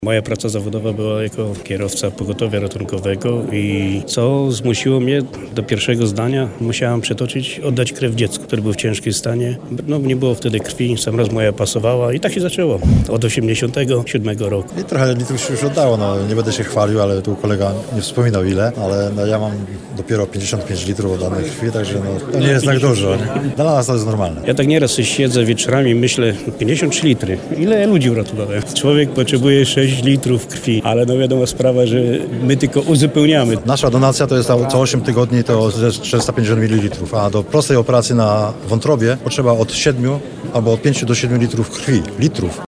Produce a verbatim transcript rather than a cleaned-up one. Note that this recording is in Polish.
Moja praca zawodowa była jako kierowca pogotowia ratunkowego i co zmusiło mnie do pierwszego zdania, musiałam przetoczyć, oddać krew dziecku, który był w ciężkim stanie. No nie było wtedy krwi, sam raz moja pasowała i tak się zaczęło od osiemdziesiątego siódmego roku. I trochę litrów się już oddało, no nie będę się chwalił, ale tu kolega nie wspominał ile, ale no, ja mam dopiero pięćdziesiąt pięć litrów oddanej krwi, także no, to nie jest tak dużo. Nie? Dla nas to jest normalne. Ja tak nieraz siedzę wieczorami i myślę, pięćdziesiąt trzy litry, ile ja ludzi uratowałem? Człowiek potrzebuje sześć litrów krwi, ale no wiadoma sprawa, że my tylko uzupełniamy. Nasza donacja to jest co osiem tygodni, to jest czterysta pięćdziesiąt mililitrów, a do prostej operacji na wątrobie potrzeba od siedmiu albo od pięciu do siedmiu litrów krwi, litrów.